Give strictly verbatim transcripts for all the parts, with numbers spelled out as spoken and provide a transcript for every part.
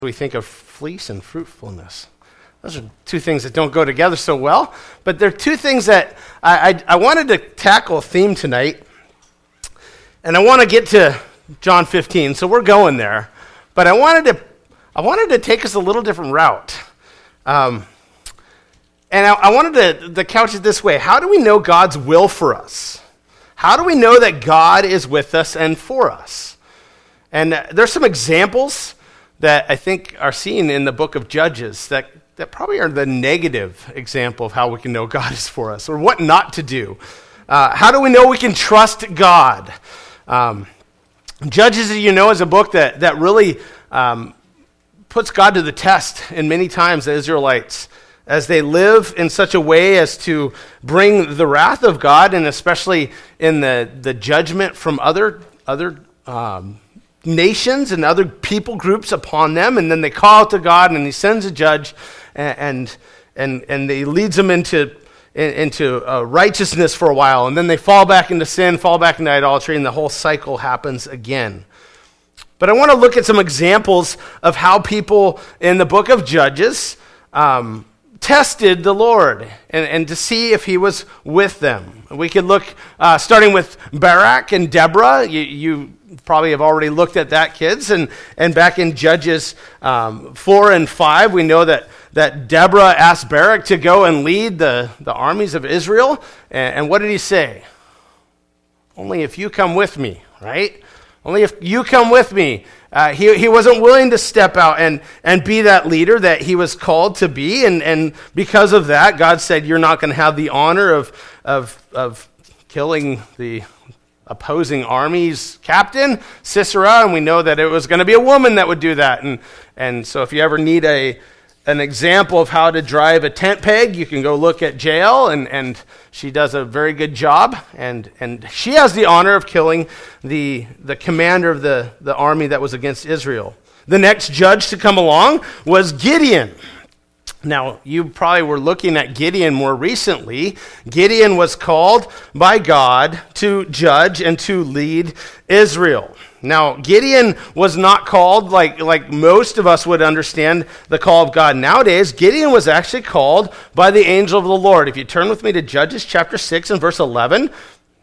We think of fleece and fruitfulness. Those are two things that don't go together so well, but they're two things that I, I, I wanted to tackle a theme tonight, and I want to get to John fifteen, so we're going there, but I wanted to I wanted to take us a little different route, um, and I, I wanted to, to couch it this way: how do we know God's will for us? How do we know that God is with us and for us? And uh, there's some examples that I think are seen in the book of Judges that, that probably are the negative example of how we can know God is for us, or what not to do. Uh, how do we know we can trust God? Um, Judges, as you know, is a book that, that really um, puts God to the test in many times, the Israelites, as they live in such a way as to bring the wrath of God, and especially in the, the judgment from other other um nations and other people groups upon them, and then they call out to God, and He sends a judge, and and and He leads them into into uh, righteousness for a while, and then they fall back into sin, fall back into idolatry, and the whole cycle happens again. But I want to look at some examples of how people in the book of Judges um, tested the Lord, and, and to see if He was with them. We could look, uh, starting with Barak and Deborah. You, you probably have already looked at that, kids. And, and back in Judges um, four and five, we know that, that Deborah asked Barak to go and lead the, the armies of Israel. And, and what did he say? Only if you come with me, right? Only if you come with me. Uh, he, he wasn't willing to step out and, and be that leader that he was called to be. And, and because of that, God said, you're not going to have the honor of, of, of killing the opposing army's captain, Sisera. And we know that it was going to be a woman that would do that. And, and so if you ever need a an example of how to drive a tent peg, you can go look at Jael, and, and she does a very good job, and, and she has the honor of killing the, the commander of the, the army that was against Israel. The next judge to come along was Gideon. Now, you probably were looking at Gideon more recently. Gideon was called by God to judge and to lead Israel. Now, Gideon was not called like, like most of us would understand the call of God nowadays. Gideon was actually called by the angel of the Lord. If you turn with me to Judges chapter six and verse eleven,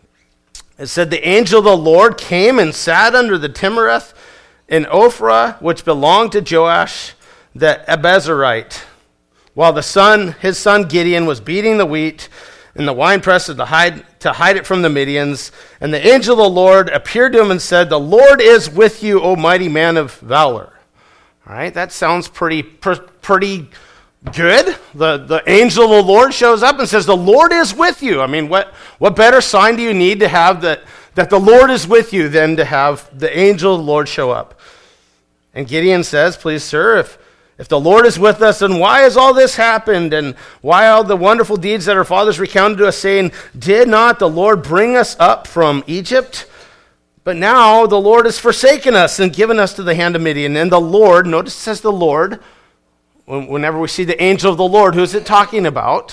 it said, the angel of the Lord came and sat under the Timareth in Ophrah, which belonged to Joash the Abiezrite, while the son, his son Gideon was beating the wheat in the winepress to hide, to hide it from the Midians. And the angel of the Lord appeared to him and said, the Lord is with you, O mighty man of valor. All right, that sounds pretty pretty good. The, the angel of the Lord shows up and says, the Lord is with you. I mean, what, what better sign do you need to have that, that the Lord is with you than to have the angel of the Lord show up? And Gideon says, please, sir, if If the Lord is with us, then why has all this happened? And why all the wonderful deeds that our fathers recounted to us, saying, did not the Lord bring us up from Egypt? But now the Lord has forsaken us and given us to the hand of Midian. And the Lord, notice it says the Lord, whenever we see the angel of the Lord, who is it talking about?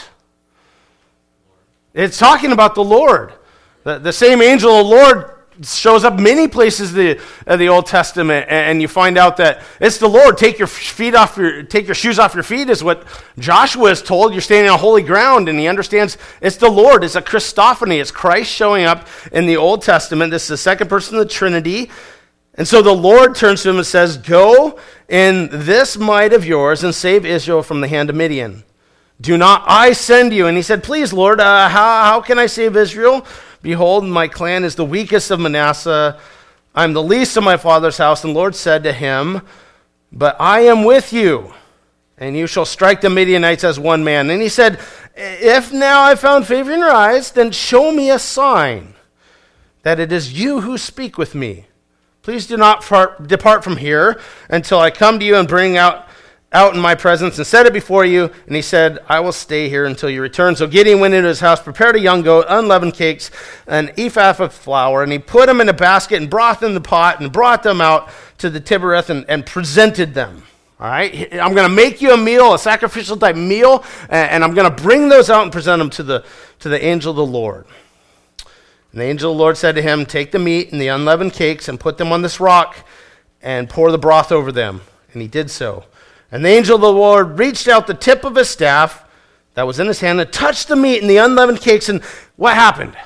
It's talking about the Lord. The, the same angel of the Lord shows up many places in the, uh, the Old Testament, and you find out that it's the Lord. Take your feet off your, take your shoes off your feet is what Joshua is told. You're standing on holy ground, and he understands it's the Lord. It's a Christophany. It's Christ showing up in the Old Testament. This is the second person of the Trinity. And so the Lord turns to him and says, go in this might of yours and save Israel from the hand of Midian. Do not I send you? And he said, please, Lord, uh, how, how can I save Israel? Behold, my clan is the weakest of Manasseh. I am the least of my father's house. And the Lord said to him, but I am with you, and you shall strike the Midianites as one man. And he said, if now I found favor in your eyes, then show me a sign that it is you who speak with me. Please do not far- depart from here until I come to you and bring out out in my presence and set it before you. And he said, I will stay here until you return. So Gideon went into his house, prepared a young goat, unleavened cakes, an ephah of flour, and he put them in a basket and broth in the pot and brought them out to the Tibereth and, and presented them. All right, I'm going to make you a meal, a sacrificial type meal, and, and I'm going to bring those out and present them to the, to the angel of the Lord. And the angel of the Lord said to him, take the meat and the unleavened cakes and put them on this rock and pour the broth over them. And he did so. And the angel of the Lord reached out the tip of his staff that was in his hand and touched the meat and the unleavened cakes. And what happened?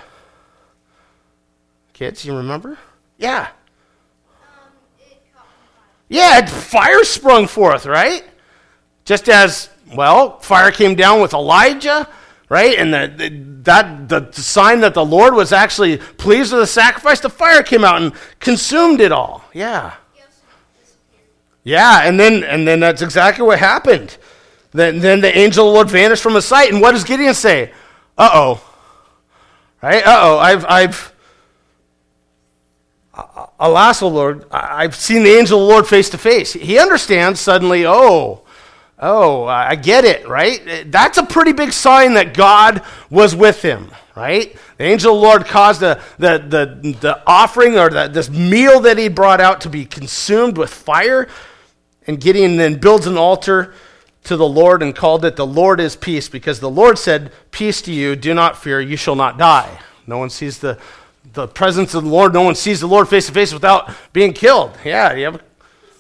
Kids, you remember? Yeah. Um, it caught on fire. Yeah, fire sprung forth, right? Just as, well, fire came down with Elijah, right? And the, the, that the, the sign that the Lord was actually pleased with the sacrifice, the fire came out and consumed it all. Yeah. Yeah, and then and then that's exactly what happened. Then then the angel of the Lord vanished from his sight, and what does Gideon say? Uh-oh. Right? Uh-oh, I've I've uh, alas, O Lord, I've seen the angel of the Lord face to face. He understands suddenly, oh, oh, I get it, right? That's a pretty big sign that God was with him, right? The angel of the Lord caused the the the, the offering or the, this meal that he brought out to be consumed with fire. And Gideon then builds an altar to the Lord and called it, "The Lord is peace," because the Lord said, "Peace to you, do not fear, you shall not die." No one sees the, the presence of the Lord, no one sees the Lord face to face without being killed. Yeah, you have a,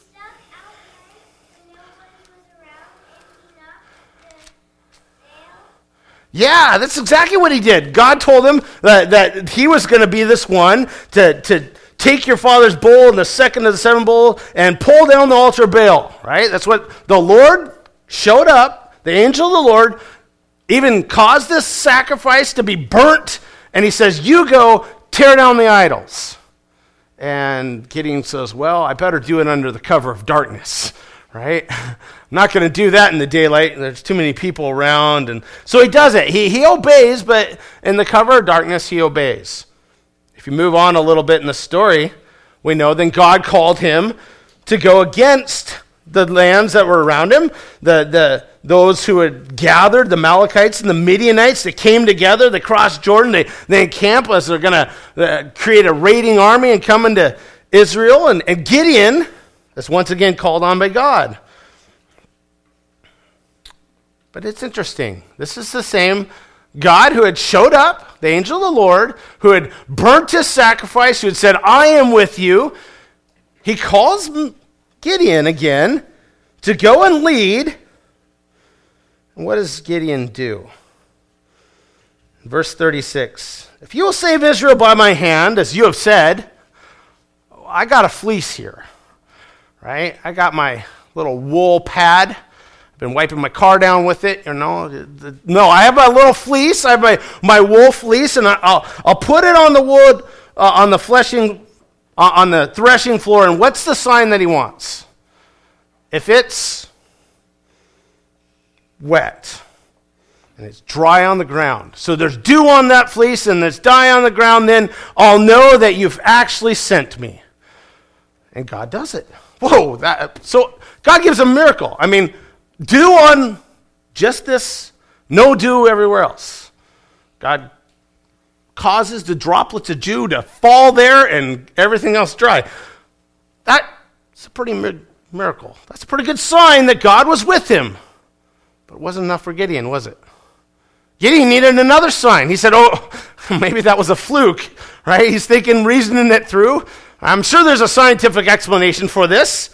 yeah, that's exactly what he did. God told him that, that he was going to be this one to, to take your father's bull and the second of the seven bull and pull down the altar of Baal, right? That's what the Lord showed up. The angel of the Lord even caused this sacrifice to be burnt, and he says, you go tear down the idols. And Gideon says, well, I better do it under the cover of darkness, right? I'm not going to do that in the daylight. There's too many people around. And so he does it. He, he obeys, but in the cover of darkness, he obeys. If you move on a little bit in the story, we know then God called him to go against the lands that were around him, the, the those who had gathered, the Amalekites and the Midianites. They came together, they crossed Jordan, they, they encamp as they're going to uh, create a raiding army and come into Israel. And, and Gideon is once again called on by God. But it's interesting. This is the same God who had showed up, the angel of the Lord, who had burnt his sacrifice, who had said, I am with you. He calls Gideon again to go and lead. And what does Gideon do? Verse thirty-six, if you will save Israel by my hand, as you have said, I got a fleece here, right? I got my little wool pad. Been wiping my car down with it, you know. No, I have my little fleece. I have my, my wool fleece, and I, I'll I'll put it on the wood, uh, on the fleshing, uh, on the threshing floor. And what's the sign that he wants? If it's wet and it's dry on the ground, so there's dew on that fleece and there's dye on the ground, then I'll know that you've actually sent me. And God does it. Whoa! That so God gives a miracle. I mean. Dew on just this, no dew everywhere else. God causes the droplets of dew to fall there and everything else dry. That's a pretty mi- miracle. That's a pretty good sign that God was with him. But it wasn't enough for Gideon, was it? Gideon needed another sign. He said, oh, maybe that was a fluke, right? He's thinking, reasoning it through. I'm sure there's a scientific explanation for this.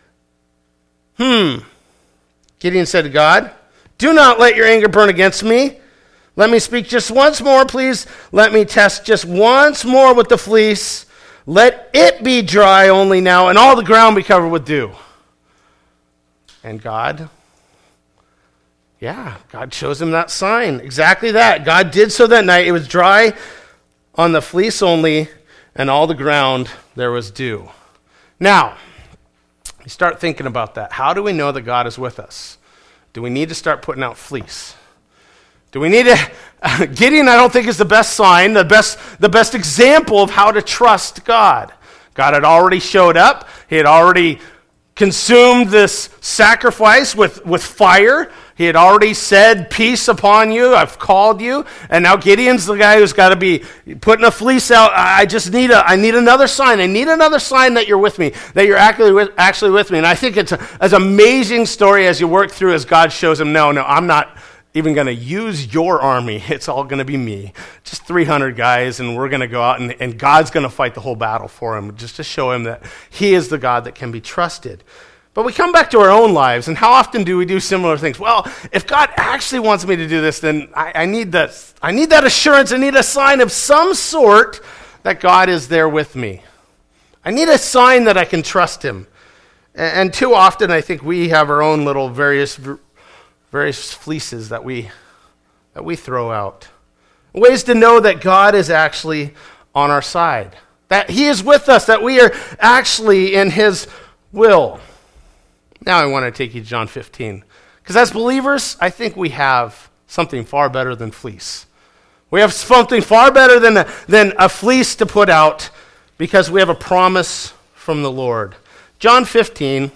Hmm. Gideon said to God, do not let your anger burn against me. Let me speak just once more, please. Let me test just once more with the fleece. Let it be dry only now, and all the ground be covered with dew. And God, yeah, God shows him that sign. Exactly that. God did so that night. It was dry on the fleece only, and all the ground there was dew. Now, you start thinking about that. How do we know that God is with us? Do we need to start putting out fleece? Do we need to... Uh, Gideon, I don't think, is the best sign, the best, the best example of how to trust God. God had already showed up. He had already consumed this sacrifice with, with fire. He had already said, peace upon you, I've called you. And now Gideon's the guy who's got to be putting a fleece out. I just need a, I need another sign. I need another sign that you're with me, that you're actually with, actually with me. And I think it's a, as amazing story as you work through as God shows him, no, no, I'm not even going to use your army. It's all going to be me. Just three hundred guys, and we're going to go out, and, and God's going to fight the whole battle for him, just to show him that he is the God that can be trusted. But we come back to our own lives, and how often do we do similar things? Well, if God actually wants me to do this, then I, I need that. I need that assurance. I need a sign of some sort that God is there with me. I need a sign that I can trust him. And, and too often, I think we have our own little various various fleeces that we that we throw out. Ways to know that God is actually on our side, that he is with us, that we are actually in his will. Now I want to take you to John fifteen. Because as believers, I think we have something far better than fleece. We have something far better than a, than a fleece to put out because we have a promise from the Lord. John fifteen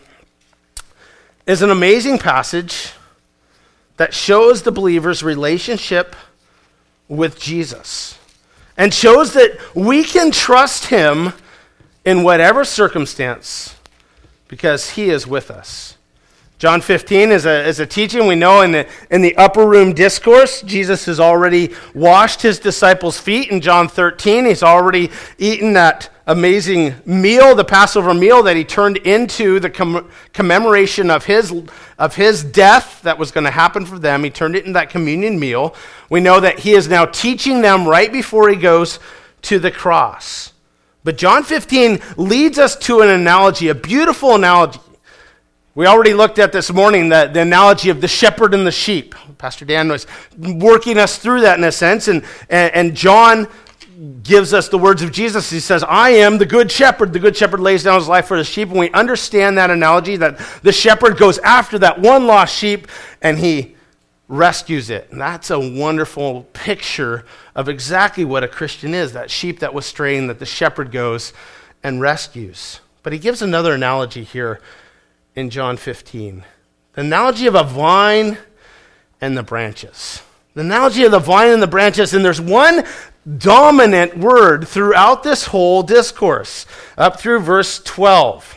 is an amazing passage that shows the believer's relationship with Jesus and shows that we can trust him in whatever circumstance because he is with us. John fifteen is a, is a teaching. We know in the, in the upper room discourse, Jesus has already washed his disciples' feet. In John thirteen, he's already eaten that amazing meal, the Passover meal that he turned into the com- commemoration of his, of his death that was going to happen for them. He turned it into that communion meal. We know that he is now teaching them right before he goes to the cross. But John fifteen leads us to an analogy, a beautiful analogy. We already looked at this morning the, the analogy of the shepherd and the sheep. Pastor Dan was working us through that in a sense, and, and, and John gives us the words of Jesus. He says, I am the good shepherd. The good shepherd lays down his life for the sheep, and we understand that analogy, that the shepherd goes after that one lost sheep, and he rescues it. And that's a wonderful picture of exactly what a Christian is, that sheep that was straying that the shepherd goes and rescues. But he gives another analogy here in John fifteen. The analogy of a vine and the branches. The analogy of the vine and the branches, and there's one dominant word throughout this whole discourse, up through verse twelve.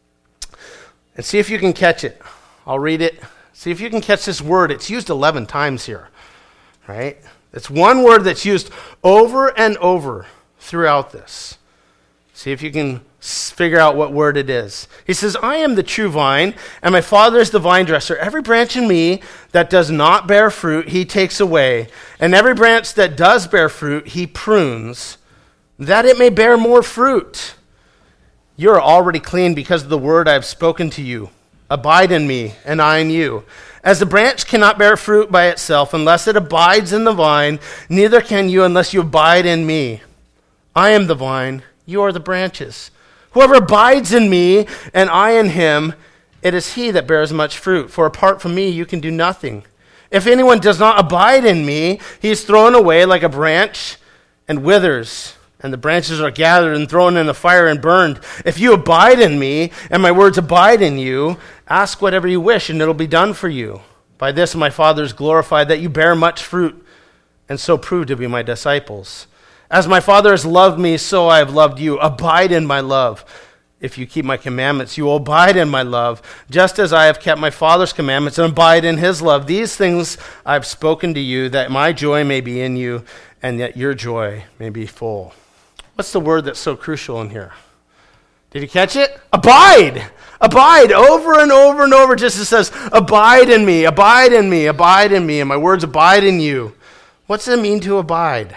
And see if you can catch it. I'll read it. See if you can catch this word. It's used eleven times here, right? It's one word that's used over and over throughout this. See if you can figure out what word it is. He says, I am the true vine, and my Father is the vine dresser. Every branch in me that does not bear fruit, he takes away. And every branch that does bear fruit, he prunes, that it may bear more fruit. You are already clean because of the word I have spoken to you. Abide in me, and I in you. As the branch cannot bear fruit by itself unless it abides in the vine, neither can you unless you abide in me. I am the vine, you are the branches. Whoever abides in me and I in him, it is he that bears much fruit. For apart from me, you can do nothing. If anyone does not abide in me, he is thrown away like a branch and withers, and the branches are gathered and thrown in the fire and burned. If you abide in me and my words abide in you, ask whatever you wish and it'll be done for you. By this my Father is glorified, that you bear much fruit and so prove to be my disciples. As my Father has loved me, so I have loved you. Abide in my love. If you keep my commandments, you will abide in my love, just as I have kept my Father's commandments and abide in his love. These things I have spoken to you, that my joy may be in you and that your joy may be full. What's the word that's so crucial in here? Did you catch it? Abide. Abide. Over and over and over. Just it says, abide in me, abide in me, abide in me, and my words abide in you. What's it mean to abide?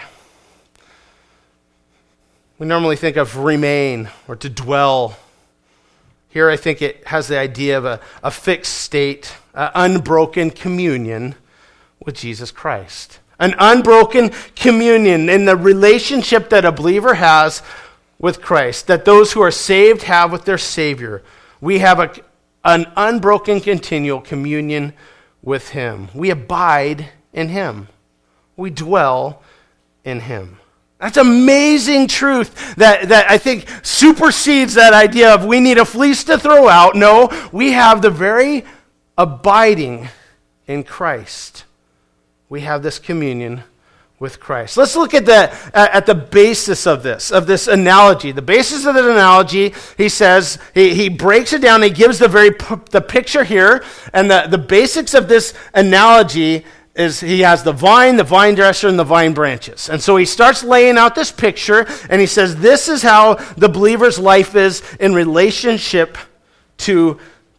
We normally think of remain or to dwell. Here I think it has the idea of a, a fixed state, an unbroken communion with Jesus Christ. An unbroken communion in the relationship that a believer has with Christ, that those who are saved have with their Savior. We have a, an unbroken continual communion with him. We abide in him. We dwell in him. That's amazing truth that, that I think supersedes that idea of we need a fleece to throw out. No, we have the very abiding in Christ. We have this communion with Christ. Let's look at the at the basis of this, of this analogy. The basis of the analogy, he says, he, he breaks it down, he gives the very the picture here, and the, the basics of this analogy is he has the vine, the vine dresser, and the vine branches. And so he starts laying out this picture, and he says this is how the believer's life is in relationship to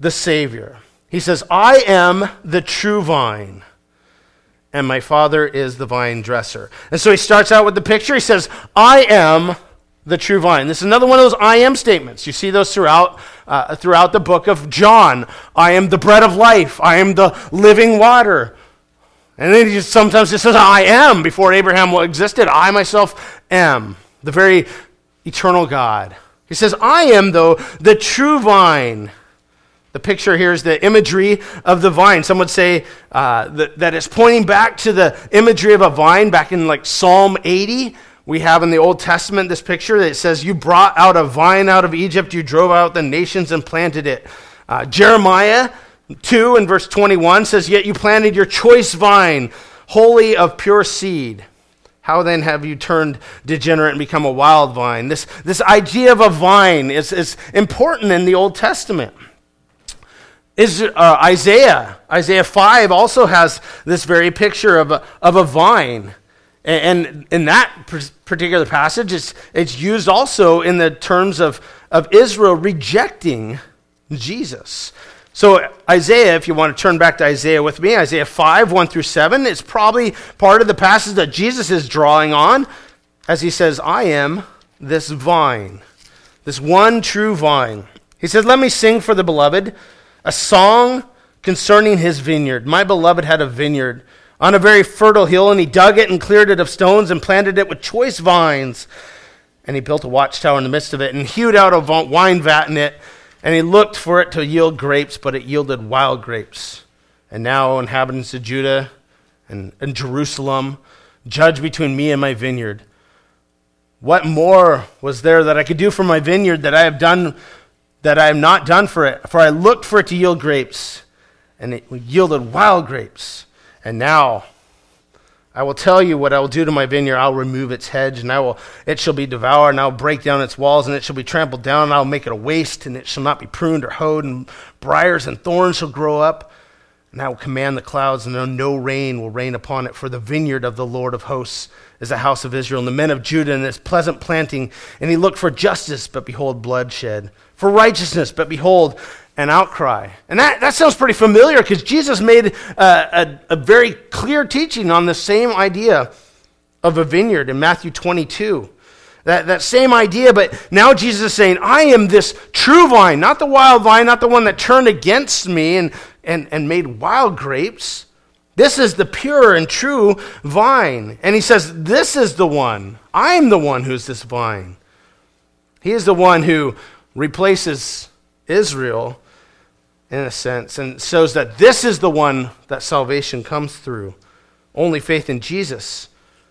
the Savior. He says, I am the true vine, and my Father is the vine dresser. And so he starts out with the picture. He says, I am the true vine. This is another one of those I am statements. You see those throughout uh, throughout the book of John. I am the bread of life. I am the living water. And then he just sometimes just says, I am, before Abraham existed. I myself am, the very eternal God. He says, I am, though, the true vine. The picture here is the imagery of the vine. Some would say uh, that, that it's pointing back to the imagery of a vine back in like Psalm eighty. We have in the Old Testament this picture that says, you brought out a vine out of Egypt, you drove out the nations and planted it. Uh, Jeremiah two and verse twenty-one says, yet you planted your choice vine, wholly of pure seed. How then have you turned degenerate and become a wild vine? This, this idea of a vine is, is important in the Old Testament. Is uh, Isaiah, Isaiah five also has this very picture of a, of a vine. And in that particular passage, it's, it's used also in the terms of, of Israel rejecting Jesus. So Isaiah, if you want to turn back to Isaiah with me, Isaiah five, one through seven, it's probably part of the passage that Jesus is drawing on as he says, I am this vine, this one true vine. He says, let me sing for the beloved a song concerning his vineyard. My beloved had a vineyard on a very fertile hill, and he dug it and cleared it of stones and planted it with choice vines. And he built a watchtower in the midst of it and hewed out a wine vat in it. And he looked for it to yield grapes, but it yielded wild grapes. And now, inhabitants of Judah and, and Jerusalem, judge between me and my vineyard. What more was there that I could do for my vineyard that I have done, that I have not done for it? For I looked for it to yield grapes, and it yielded wild grapes. And now I will tell you what I will do to my vineyard. I'll remove its hedge, and I will it shall be devoured, and I will break down its walls, and it shall be trampled down, and I will make it a waste, and it shall not be pruned or hoed, and briars and thorns shall grow up. And I will command the clouds, and no rain will rain upon it. For the vineyard of the Lord of hosts is the house of Israel, and the men of Judah, and this pleasant planting. And he looked for justice, but behold, bloodshed. For righteousness, but behold, an outcry. And that, that sounds pretty familiar, because Jesus made a, a, a very clear teaching on the same idea of a vineyard in Matthew twenty-two. That, that same idea, but now Jesus is saying, I am this true vine, not the wild vine, not the one that turned against me and, and, and made wild grapes. This is the pure and true vine. And he says, this is the one. I'm the one who's this vine. He is the one who replaces Israel in a sense, and shows that this is the one that salvation comes through. Only faith in Jesus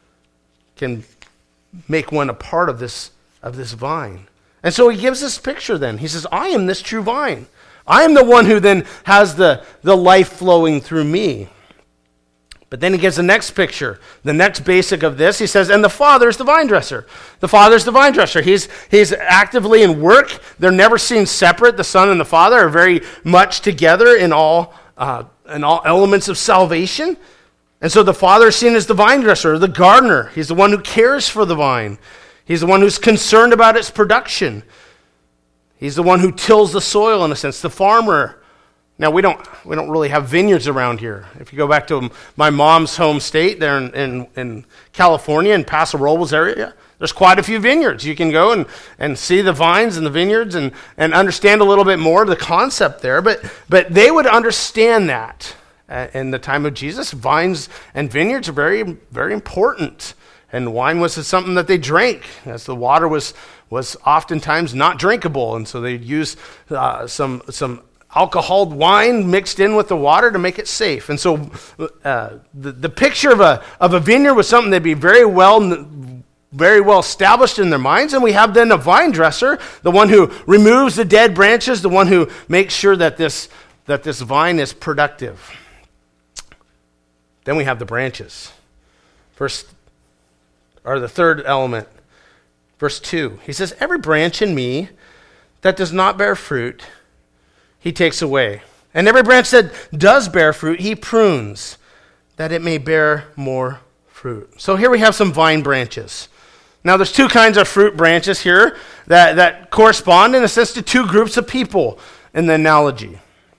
can make one a part of this, of this vine. And so he gives this picture then. He says, I am this true vine. I am the one who then has the, the life flowing through me. But then he gives the next picture, the next basic of this. He says, and the Father is the vine dresser. The Father is the vine dresser. He's, he's actively in work. They're never seen separate. The Son and the Father are very much together in all, uh, in all elements of salvation. And so the Father is seen as the vine dresser, the gardener. He's the one who cares for the vine. He's the one who's concerned about its production. He's the one who tills the soil, in a sense, the farmer. Now, we don't we don't really have vineyards around here. If you go back to my mom's home state there in, in, in California, in Paso Robles area, there's quite a few vineyards. You can go and, and see the vines and the vineyards and, and understand a little bit more of the concept there. But, but they would understand that. Uh, in the time of Jesus, vines and vineyards are very, very important. And wine was something that they drank, as the water was, was oftentimes not drinkable. And so they'd use uh, some some alcohol wine mixed in with the water to make it safe. And so uh, the, the picture of a of a vineyard was something that'd be very well very well established in their minds. And we have then a vine dresser, the one who removes the dead branches, the one who makes sure that this that this vine is productive. Then we have the branches. First, or the third element, verse two. He says, every branch in me that does not bear fruit, he takes away. And every branch that does bear fruit, he prunes, that it may bear more fruit. So here we have some vine branches. Now there's two kinds of fruit branches here that, that correspond in a sense to two groups of people in the analogy.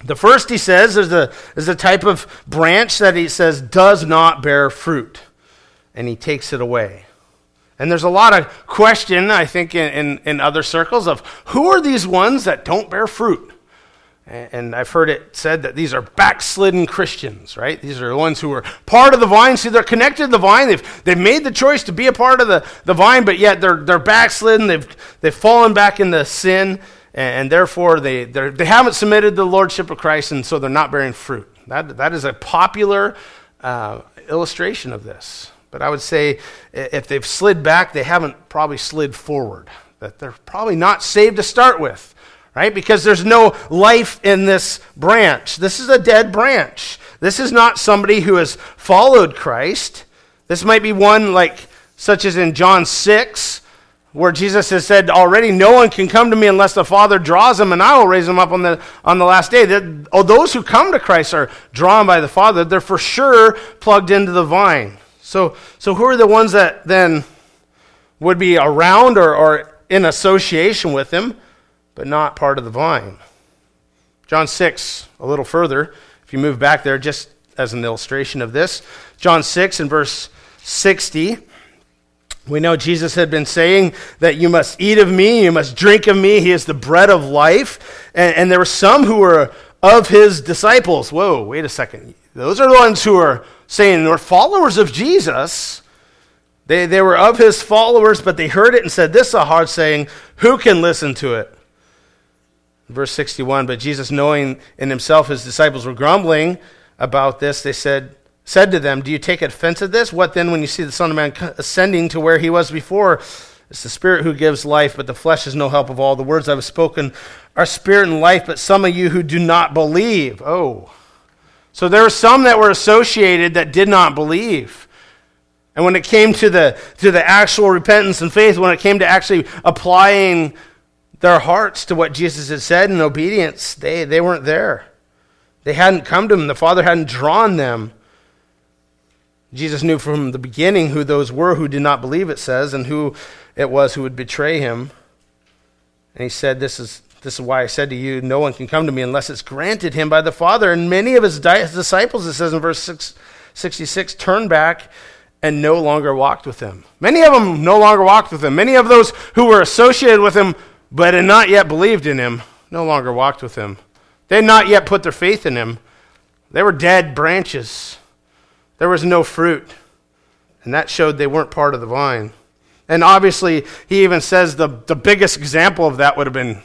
The first, he says, is a, is a type of branch that he says does not bear fruit, and he takes it away. And there's a lot of question, I think, in, in, in other circles of who are these ones that don't bear fruit? And, and I've heard it said that these are backslidden Christians, right? These are the ones who are part of the vine. See, they're connected to the vine. They've, they've made the choice to be a part of the, the vine, but yet they're, they're backslidden. They've, they've fallen back into sin. And therefore, they they haven't submitted to the Lordship of Christ, and so they're not bearing fruit. That That is a popular uh, illustration of this. But I would say if they've slid back, they haven't probably slid forward. That they're probably not saved to start with, right? Because there's no life in this branch. This is a dead branch. This is not somebody who has followed Christ. This might be one like, such as in John six, where Jesus has said already, no one can come to me unless the Father draws them, and I will raise them up on the on the last day. That, oh, those who come to Christ are drawn by the Father. They're for sure plugged into the vine. So, so who are the ones that then would be around or, or in association with him, but not part of the vine? John six, a little further, if you move back there, just as an illustration of this. John six and verse sixty. We know Jesus had been saying that you must eat of me, you must drink of me. He is the bread of life. And, and there were some who were of his disciples. Whoa, wait a second. Those are the ones who are saying they're followers of Jesus. They, they were of his followers, but they heard it and said, this is a hard saying. Who can listen to it? Verse sixty-one, but Jesus, knowing in himself his disciples were grumbling about this, they said, said to them, do you take offense at this? What then when you see the Son of Man ascending to where he was before? It's the Spirit who gives life, but the flesh is no help of all. The words I have spoken are spirit and life, but some of you who do not believe. Oh. So there were some that were associated that did not believe. And when it came to the to the actual repentance and faith, when it came to actually applying their hearts to what Jesus had said in obedience, they, they weren't there. They hadn't come to him. The Father hadn't drawn them. Jesus knew from the beginning who those were who did not believe, it says, and who it was who would betray him. And he said, this is this is why I said to you, no one can come to me unless it's granted him by the Father. And many of his di- disciples, it says in verse six, sixty-six, turned back and no longer walked with him. Many of them no longer walked with him. Many of those who were associated with him but had not yet believed in him no longer walked with him. They had not yet put their faith in him. They were dead branches. There was no fruit, and that showed they weren't part of the vine. And obviously, he even says the, the biggest example of that would have been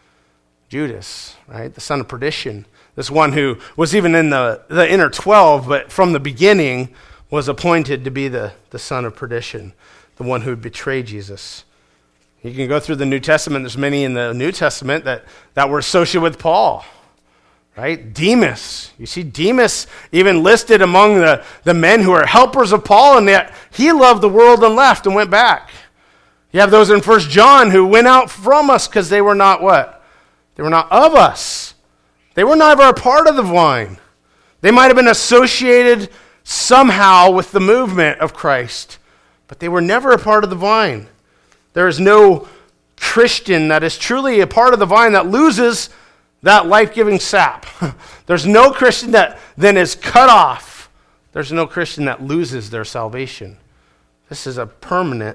Judas, right? The son of perdition. This one who was even in the, the inner twelve, but from the beginning was appointed to be the, the son of perdition, the one who would betray Jesus. You can go through the New Testament. There's many in the New Testament that, that were associated with Paul. Right? Demas. You see Demas even listed among the, the men who are helpers of Paul, and yet he loved the world and left and went back. You have those in First John who went out from us because they were not what? They were not of us. They were never a part of the vine. They might have been associated somehow with the movement of Christ, but they were never a part of the vine. There is no Christian that is truly a part of the vine that loses that life-giving sap. There's no Christian that then is cut off. There's no Christian that loses their salvation. This is a permanent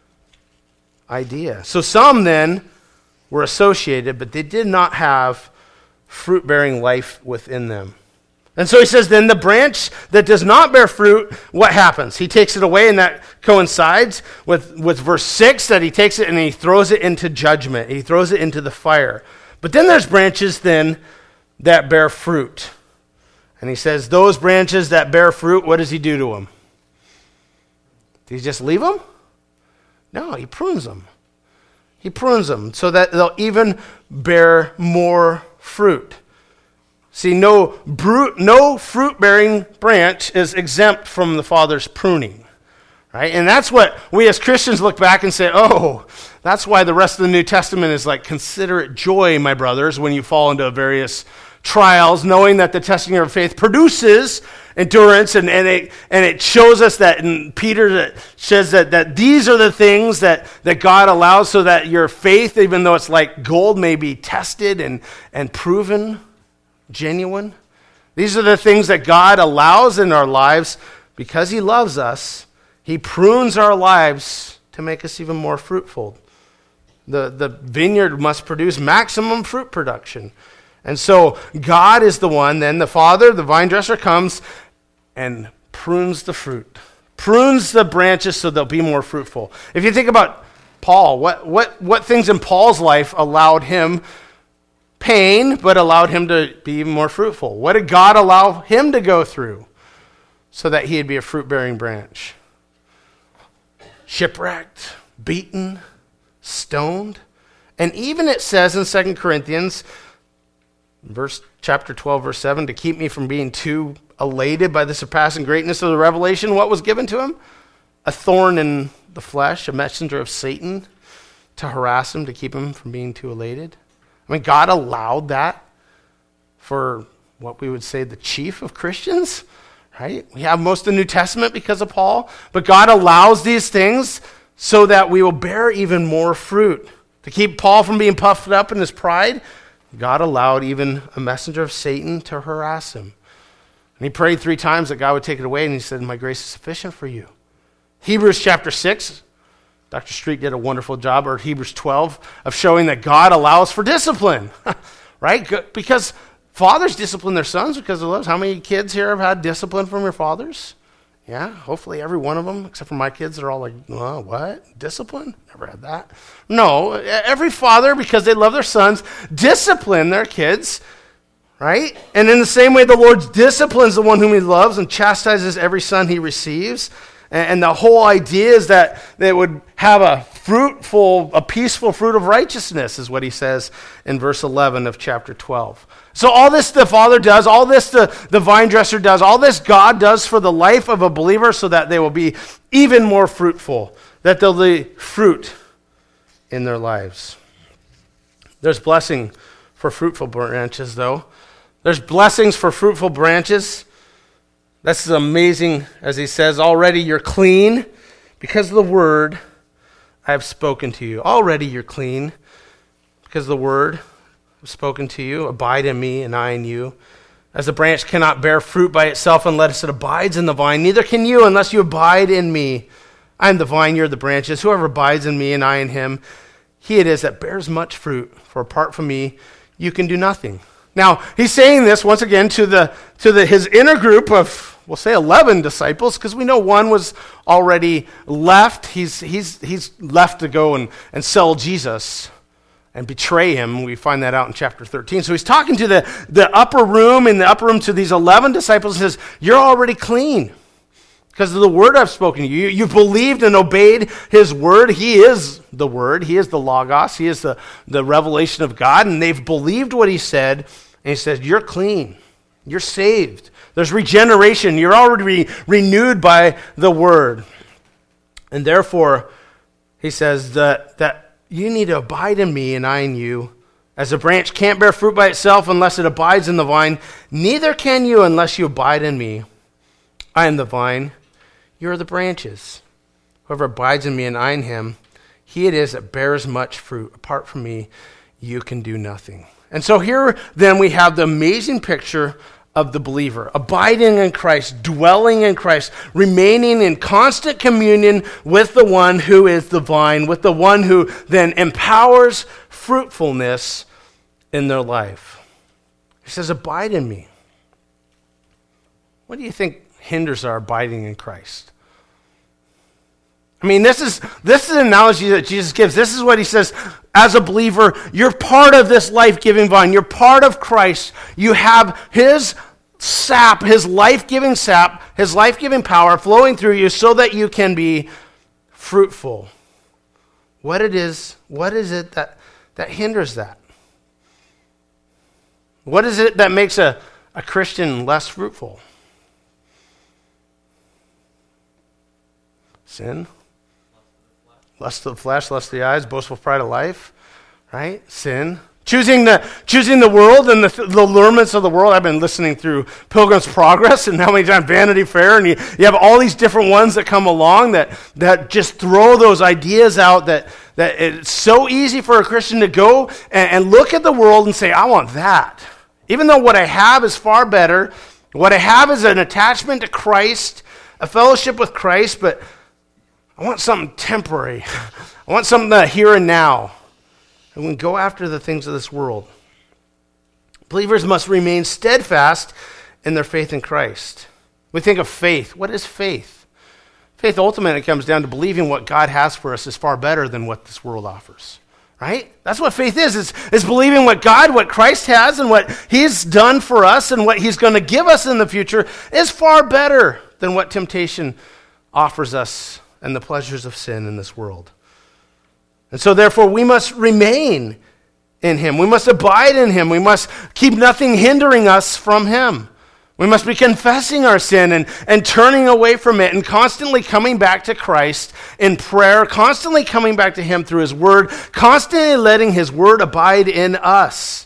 idea. So some then were associated, but they did not have fruit-bearing life within them. And so he says, then the branch that does not bear fruit, what happens? He takes it away, and that coincides with, with verse six, that he takes it and he throws it into judgment. He throws it into the fire. But then there's branches then that bear fruit. And he says, those branches that bear fruit, what does he do to them? Does he just leave them? No, he prunes them. He prunes them so that they'll even bear more fruit. See, no, bru- no fruit-bearing branch is exempt from the Father's pruning. Right? And that's what we as Christians look back and say, oh, that's why the rest of the New Testament is like, consider it joy, my brothers, when you fall into various trials, knowing that the testing of your faith produces endurance, and, and, it, and it shows us that, and Peter that says that, that these are the things that, that God allows so that your faith, even though it's like gold, may be tested and, and proven. genuine. These are the things that God allows in our lives because he loves us. He prunes our lives to make us even more fruitful. The, the vineyard must produce maximum fruit production. And so God is the one, then the Father, the vine dresser, comes and prunes the fruit. Prunes the branches so they'll be more fruitful. If you think about Paul, what, what, what things in Paul's life allowed him pain, but allowed him to be even more fruitful? What did God allow him to go through so that he'd be a fruit-bearing branch? Shipwrecked, beaten, stoned. And even it says in Second Corinthians, verse chapter twelve, verse seven, to keep me from being too elated by the surpassing greatness of the revelation, what was given to him? A thorn in the flesh, a messenger of Satan to harass him, to keep him from being too elated. I mean, God allowed that for what we would say the chief of Christians, right? We have most of the New Testament because of Paul, but God allows these things so that we will bear even more fruit. To keep Paul from being puffed up in his pride, God allowed even a messenger of Satan to harass him. And he prayed three times that God would take it away, and he said, my grace is sufficient for you. Hebrews chapter six, Doctor Street did a wonderful job, or Hebrews twelve, of showing that God allows for discipline, right? Because fathers discipline their sons because of love. How many kids here have had discipline from your fathers? Yeah, hopefully every one of them, except for my kids, they're all like, oh, what? Discipline? Never had that. No, every father, because they love their sons, discipline their kids, right? And in the same way, the Lord disciplines the one whom he loves and chastises every son he receives. And the whole idea is that they would have a fruitful, a peaceful fruit of righteousness, is what he says in verse eleven of chapter twelve. So all this the Father does, all this the, the vine dresser does, all this God does for the life of a believer so that they will be even more fruitful, that they'll be fruit in their lives. There's blessing for fruitful branches, though. There's blessings for fruitful branches. That's amazing, as he says, already you're clean because of the word I have spoken to you. Already you're clean because of the word I've spoken to you. Abide in me and I in you. As the branch cannot bear fruit by itself unless it abides in the vine, neither can you unless you abide in me. I am the vine, you're the branches. Whoever abides in me and I in him, he it is that bears much fruit. For apart from me, you can do nothing. Now, he's saying this once again to the to the his inner group of, we'll say eleven disciples, because we know one was already left. He's he's he's left to go and, and sell Jesus and betray him. We find that out in chapter thirteen. So he's talking to the, the upper room, in the upper room to these eleven disciples, and says, you're already clean because of the word I've spoken to you. You believed and obeyed his word. He is the word. He is the Logos. He is the, the revelation of God. And they've believed what he said. And he says, you're clean. You're saved. There's regeneration. You're already re- renewed by the word. And therefore, he says that, that you need to abide in me and I in you. As a branch can't bear fruit by itself unless it abides in the vine, neither can you unless you abide in me. I am the vine. You are the branches. Whoever abides in me and I in him, he it is that bears much fruit. Apart from me, you can do nothing. And so here then we have the amazing picture of the believer, abiding in Christ, dwelling in Christ, remaining in constant communion with the one who is the vine, with the one who then empowers fruitfulness in their life. He says, abide in me. What do you think hinders our abiding in Christ? I mean, this is this is an analogy that Jesus gives. This is what he says. As a believer, you're part of this life-giving vine. You're part of Christ. You have his sap, his life-giving sap, his life-giving power flowing through you so that you can be fruitful. What it is, what is it that, that hinders that? What is it that makes a, a Christian less fruitful? Sin. Lust of the flesh, lust of the eyes, boastful pride of life, right? Sin. Choosing the choosing the world and the, the allurements of the world. I've been listening through Pilgrim's Progress and how many times Vanity Fair, and you, you have all these different ones that come along that, that just throw those ideas out that, that it's so easy for a Christian to go and, and look at the world and say, I want that. Even though what I have is far better, what I have is an attachment to Christ, a fellowship with Christ, but I want something temporary. I want something that here and now. And we go after the things of this world. Believers must remain steadfast in their faith in Christ. We think of faith. What is faith? Faith ultimately comes down to believing what God has for us is far better than what this world offers. Right? That's what faith is. It's, it's believing what God, what Christ has, and what he's done for us and what he's going to give us in the future is far better than what temptation offers us and the pleasures of sin in this world. And so therefore we must remain in him. We must abide in him. We must keep nothing hindering us from him. We must be confessing our sin and, and turning away from it and constantly coming back to Christ in prayer, constantly coming back to him through his word, constantly letting his word abide in us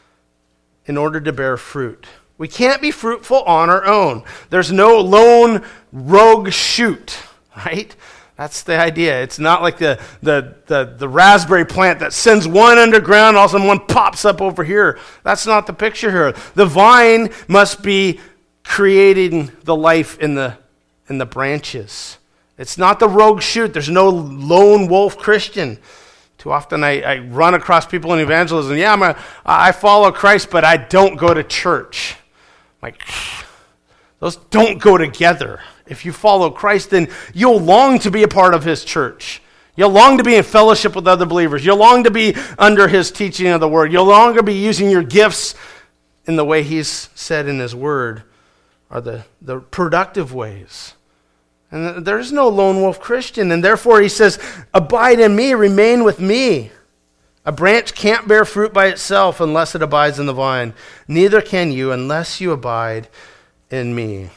in order to bear fruit. We can't be fruitful on our own. There's no lone rogue shoot, right? That's the idea. It's not like the, the, the, the raspberry plant that sends one underground, all of a sudden one pops up over here. That's not the picture here. The vine must be creating the life in the, in the branches. It's not the rogue shoot. There's no lone wolf Christian. Too often I, I run across people in evangelism. Yeah, I'm a, I follow Christ, but I don't go to church. Like, those don't go together. If you follow Christ, then you'll long to be a part of his church. You'll long to be in fellowship with other believers. You'll long to be under his teaching of the word. You'll long to be using your gifts in the way he's said in his word are the, the productive ways. And there is no lone wolf Christian, and therefore he says, abide in me, remain with me. A branch can't bear fruit by itself unless it abides in the vine. Neither can you unless you abide in me.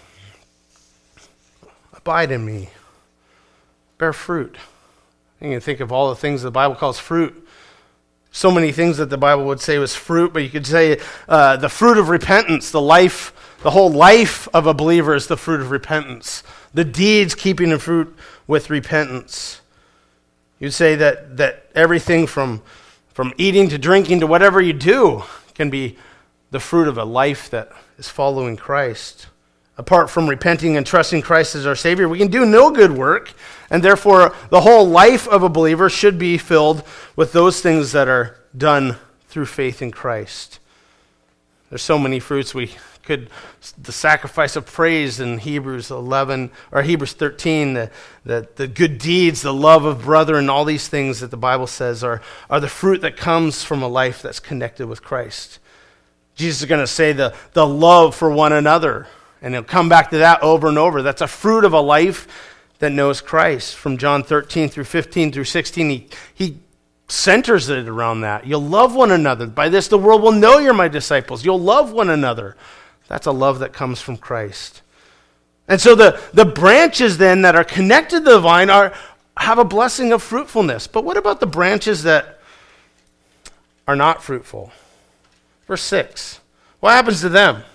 Abide in me. Bear fruit. You can think of all the things the Bible calls fruit. So many things that the Bible would say was fruit, but you could say uh, the fruit of repentance, the life, the whole life of a believer is the fruit of repentance. The deeds keeping the fruit with repentance. You'd say that that everything from, from eating to drinking to whatever you do can be the fruit of a life that is following Christ. Apart from repenting and trusting Christ as our Savior, we can do no good work, and therefore the whole life of a believer should be filled with those things that are done through faith in Christ. There's so many fruits we could, the sacrifice of praise in Hebrews eleven, or Hebrews thirteen, the, the, the good deeds, the love of brother, and all these things that the Bible says are, are the fruit that comes from a life that's connected with Christ. Jesus is going to say the, the love for one another. And he'll come back to that over and over. That's a fruit of a life that knows Christ. From John thirteen through fifteen through sixteen, he, he centers it around that. You'll love one another. By this the world will know you're my disciples. You'll love one another. That's a love that comes from Christ. And so the, the branches then that are connected to the vine are have a blessing of fruitfulness. But what about the branches that are not fruitful? Verse six. What happens to them?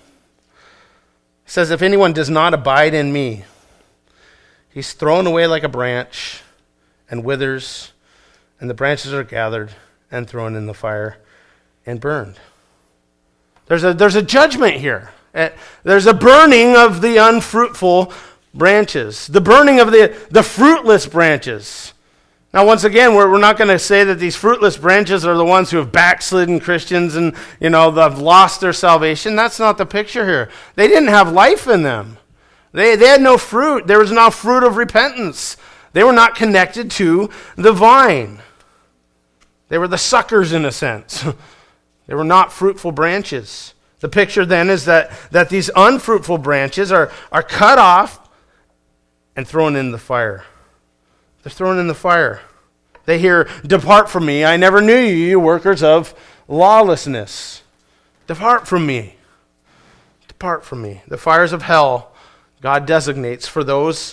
It says, if anyone does not abide in me, he's thrown away like a branch and withers, and the branches are gathered and thrown in the fire and burned. There's a, there's a judgment here. Uh, there's a burning of the unfruitful branches, the burning of the, the fruitless branches. Now, once again, we're, we're not going to say that these fruitless branches are the ones who have backslidden Christians and, you know, they've lost their salvation. That's not the picture here. They didn't have life in them. They, they had no fruit. There was no fruit of repentance. They were not connected to the vine. They were the suckers in a sense. They were not fruitful branches. The picture then is that, that these unfruitful branches are, are cut off and thrown in the fire. They're thrown in the fire. They hear, depart from me. I never knew you, you workers of lawlessness. Depart from me. Depart from me. The fires of hell God designates for those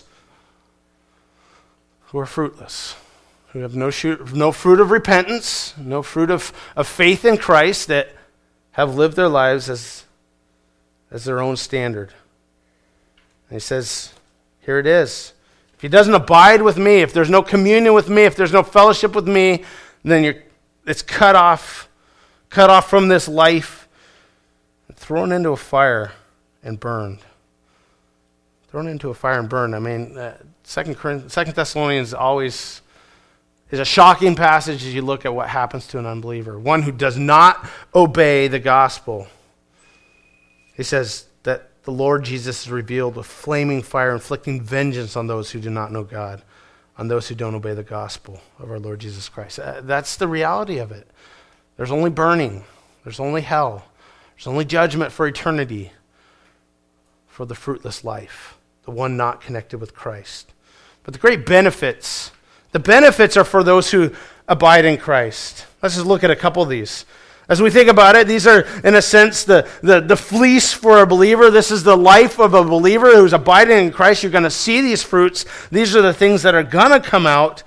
who are fruitless, who have no, shoot, no fruit of repentance, no fruit of, of faith in Christ, that have lived their lives as, as their own standard. And he says, here it is. If he doesn't abide with me, if there's no communion with me, if there's no fellowship with me, then you're, it's cut off, cut off from this life, thrown into a fire and burned. Thrown into a fire and burned. I mean, uh, Second Corinthians, Second Thessalonians always is a shocking passage as you look at what happens to an unbeliever, one who does not obey the gospel. He says that the Lord Jesus is revealed with flaming fire, inflicting vengeance on those who do not know God, on those who don't obey the gospel of our Lord Jesus Christ. Uh, that's the reality of it. There's only burning. There's only hell. There's only judgment for eternity for the fruitless life, the one not connected with Christ. But the great benefits, the benefits are for those who abide in Christ. Let's just look at a couple of these. As we think about it, these are, in a sense, the, the, the fleece for a believer. This is the life of a believer who's abiding in Christ. You're going to see these fruits. These are the things that are going to come out.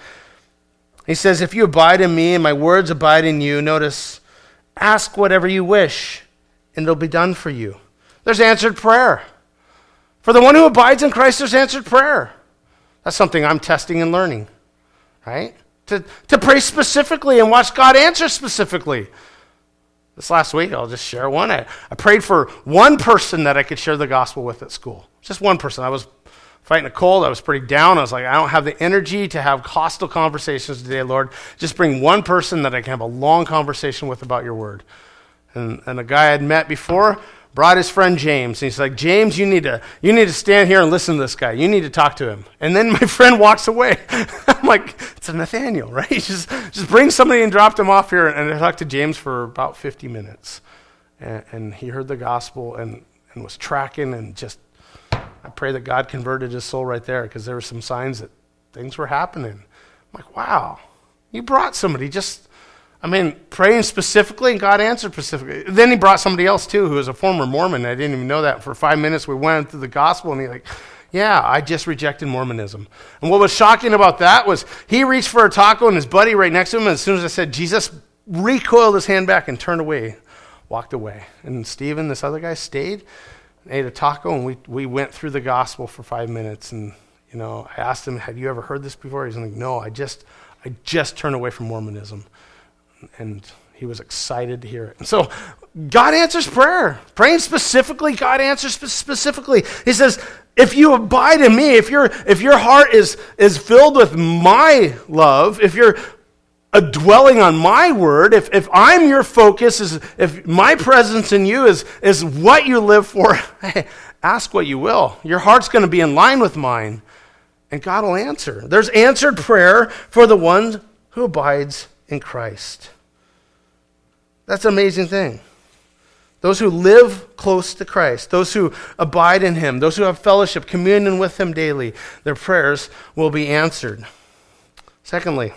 He says, if you abide in me and my words abide in you, notice, ask whatever you wish, and it'll be done for you. There's answered prayer. For the one who abides in Christ, there's answered prayer. That's something I'm testing and learning, right? To, to pray specifically and watch God answer specifically. This last week, I'll just share one. I, I prayed for one person that I could share the gospel with at school. Just one person. I was fighting a cold. I was pretty down. I was like, I don't have the energy to have hostile conversations today, Lord. Just bring one person that I can have a long conversation with about your word. And, and a guy I had met before brought his friend James. And he's like, James, you need to you need to stand here and listen to this guy. You need to talk to him. And then my friend walks away. I'm like, it's a Nathaniel, right? Just, just bring somebody and dropped him off here. And I talked to James for about fifty minutes. And, and he heard the gospel and, and was tracking. And just, I pray that God converted his soul right there, because there were some signs that things were happening. I'm like, wow, you brought somebody just... I mean, praying specifically, and God answered specifically. Then he brought somebody else, too, who was a former Mormon. I didn't even know that. For five minutes, we went through the gospel, and he's like, yeah, I just rejected Mormonism. And what was shocking about that was he reached for a taco, and his buddy right next to him, and as soon as I said Jesus, recoiled his hand back and turned away, walked away. And Stephen, this other guy, stayed, ate a taco, and we, we went through the gospel for five minutes. And, you know, I asked him, have you ever heard this before? He's like, no, I just, I just turned away from Mormonism. And he was excited to hear it. And so God answers prayer. Praying specifically, God answers specifically. He says, if you abide in me, if, your if your heart is, is filled with my love, if you're a dwelling on my word, if, if I'm your focus, is if my presence in you is, is what you live for, hey, ask what you will. Your heart's going to be in line with mine, and God will answer. There's answered prayer for the one who abides in Christ. That's an amazing thing. Those who live close to Christ, those who abide in him, those who have fellowship, communion with him daily, their prayers will be answered. Secondly,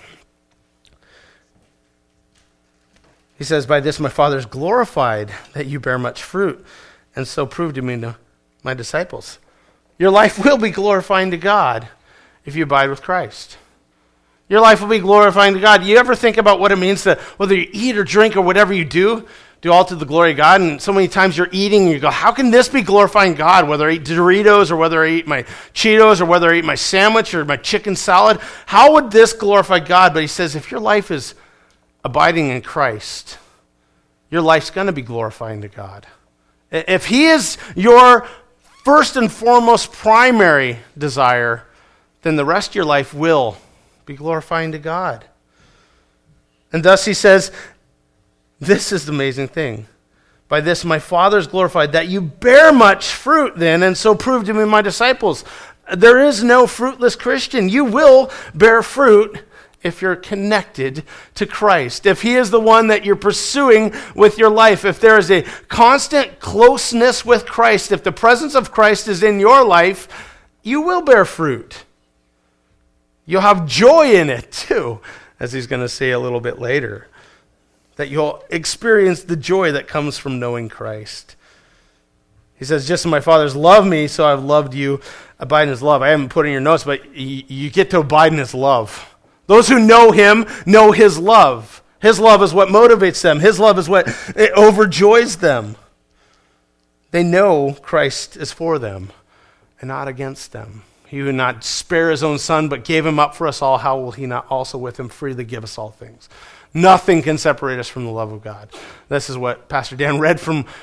he says, by this my Father is glorified, that you bear much fruit, and so prove to me, to my disciples. Your life will be glorifying to God if you abide with Christ. Your life will be glorifying to God. You ever think about what it means to, whether you eat or drink or whatever you do, do all to the glory of God? And so many times you're eating and you go, how can this be glorifying God? Whether I eat Doritos or whether I eat my Cheetos or whether I eat my sandwich or my chicken salad, how would this glorify God? But he says, if your life is abiding in Christ, your life's going to be glorifying to God. If he is your first and foremost primary desire, then the rest of your life will be glorifying to God. And thus he says, this is the amazing thing. By this my Father is glorified, that you bear much fruit then, and so prove to me my disciples. There is no fruitless Christian. You will bear fruit if you're connected to Christ. If he is the one that you're pursuing with your life, if there is a constant closeness with Christ, if the presence of Christ is in your life, you will bear fruit. You'll have joy in it too, as he's going to say a little bit later. That you'll experience the joy that comes from knowing Christ. He says, just as my Father's loved me, so I've loved you. Abide in his love. I haven't put in your notes, but you, you get to abide in his love. Those who know him know his love. His love is what motivates them. His love is what it overjoys them. They know Christ is for them and not against them. He would not spare his own son, but gave him up for us all. How will he not also with him freely give us all things? Nothing can separate us from the love of God. This is what Pastor Dan read from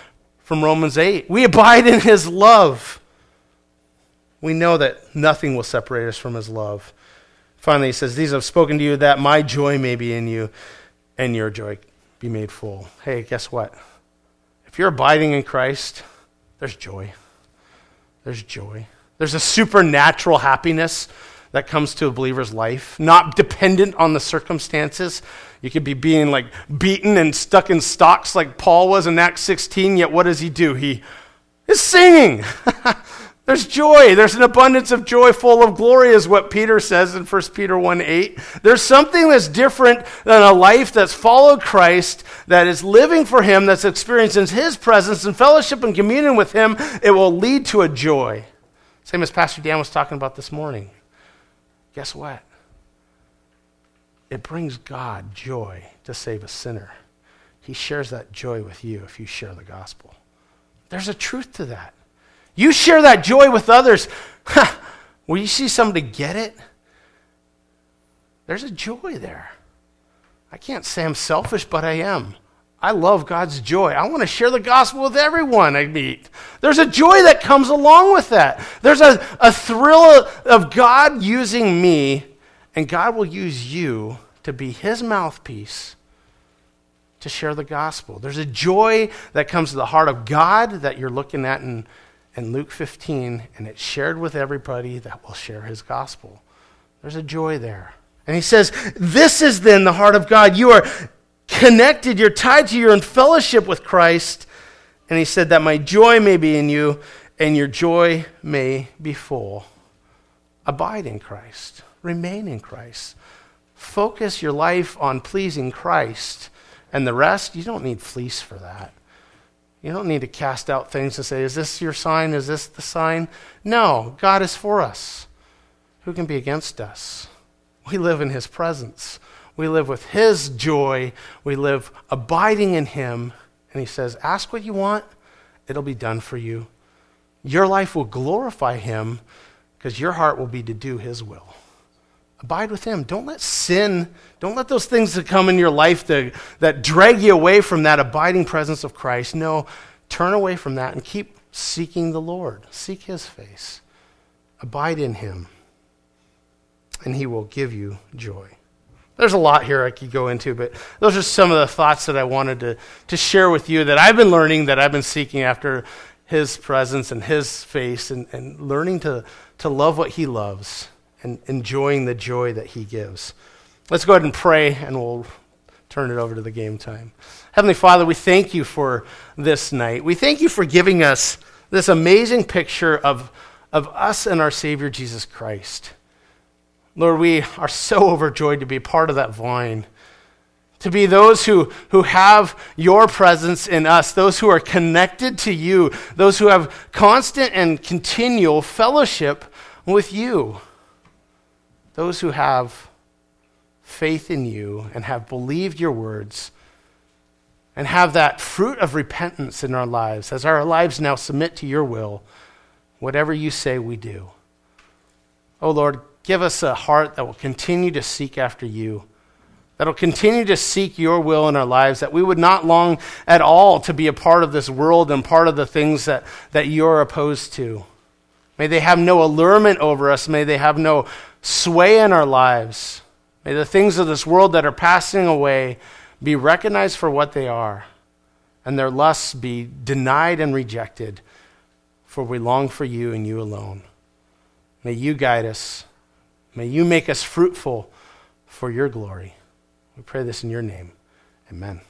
from Romans eight. We abide in his love. We know that nothing will separate us from his love. Finally, he says, these I've spoken to you that my joy may be in you and your joy be made full. Hey, guess what? If you're abiding in Christ, there's joy. There's joy. There's a supernatural happiness that comes to a believer's life, not dependent on the circumstances. You could be being like beaten and stuck in stocks like Paul was in Acts sixteen, yet what does he do? He is singing. There's joy. There's an abundance of joy full of glory is what Peter says in First Peter one eight. There's something that's different than a life that's followed Christ, that is living for him, that's experiencing his presence and fellowship and communion with him. It will lead to a joy. Same as Pastor Dan was talking about this morning. Guess what? It brings God joy to save a sinner. He shares that joy with you if you share the gospel. There's a truth to that. You share that joy with others. Will you see somebody get it? There's a joy there. I can't say I'm selfish, but I am. I love God's joy. I want to share the gospel with everyone I meet. There's a joy that comes along with that. There's a, a thrill of God using me, and God will use you to be his mouthpiece to share the gospel. There's a joy that comes to the heart of God that you're looking at in in Luke fifteen, and it's shared with everybody that will share his gospel. There's a joy there. And he says, this is then the heart of God. You are connected, you're tied to, you're in fellowship with Christ. And he said that my joy may be in you, and your joy may be full. Abide in Christ. Remain in Christ. Focus your life on pleasing Christ. And the rest, you don't need fleece for that. You don't need to cast out things and say, is this your sign? Is this the sign? No, God is for us. Who can be against us? We live in his presence. We live with his joy. We live abiding in him. And he says, ask what you want. It'll be done for you. Your life will glorify him because your heart will be to do his will. Abide with him. Don't let sin, don't let those things that come in your life that, that drag you away from that abiding presence of Christ. No, turn away from that and keep seeking the Lord. Seek his face. Abide in him, and he will give you joy. There's a lot here I could go into, but those are some of the thoughts that I wanted to, to share with you that I've been learning, that I've been seeking after his presence and his face, and, and learning to, to love what he loves and enjoying the joy that he gives. Let's go ahead and pray, and we'll turn it over to the game time. Heavenly Father, we thank you for this night. We thank you for giving us this amazing picture of, of us and our Savior, Jesus Christ. Lord, we are so overjoyed to be part of that vine, to be those who, who have your presence in us, those who are connected to you, those who have constant and continual fellowship with you. Those who have faith in you and have believed your words and have that fruit of repentance in our lives, as our lives now submit to your will, whatever you say we do. Oh Lord, give us a heart that will continue to seek after you, that will continue to seek your will in our lives, that we would not long at all to be a part of this world and part of the things that, that you're opposed to. May they have no allurement over us. May they have no sway in our lives. May the things of this world that are passing away be recognized for what they are, and their lusts be denied and rejected, for we long for you and you alone. May you guide us. May you make us fruitful for your glory. We pray this in your name. Amen.